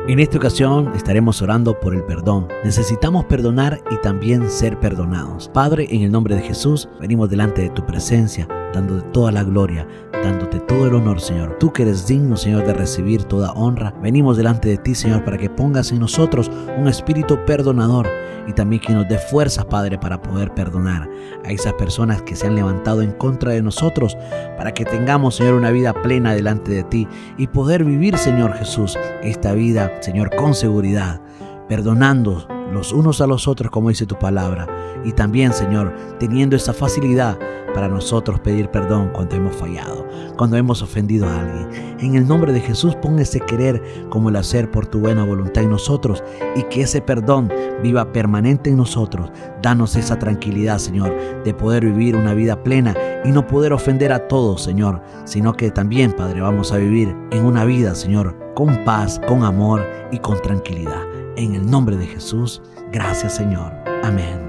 En esta ocasión estaremos orando por el perdón. Necesitamos perdonar y también ser perdonados. Padre, en el nombre de Jesús, venimos delante de tu presencia, dándote toda la gloria, dándote todo el honor, Señor. Tú que eres digno, Señor, de recibir toda honra. Venimos delante de ti, Señor, para que pongas en nosotros un espíritu perdonador y también que nos dé fuerzas, Padre, para poder perdonar a esas personas que se han levantado en contra de nosotros, para que tengamos, Señor, una vida plena delante de ti y poder vivir, Señor Jesús, esta vida, Señor, con seguridad, perdonando los unos a los otros, como dice tu palabra, y también, Señor, teniendo esa facilidad para nosotros pedir perdón cuando hemos fallado, cuando hemos ofendido a alguien. En el nombre de Jesús, pon ese querer como el hacer por tu buena voluntad en nosotros y que ese perdón viva permanente en nosotros. Danos esa tranquilidad, Señor, de poder vivir una vida plena y no poder ofender a todos, Señor, sino que también, Padre, vamos a vivir en una vida, Señor, con paz, con amor y con tranquilidad. En el nombre de Jesús, gracias, Señor. Amén.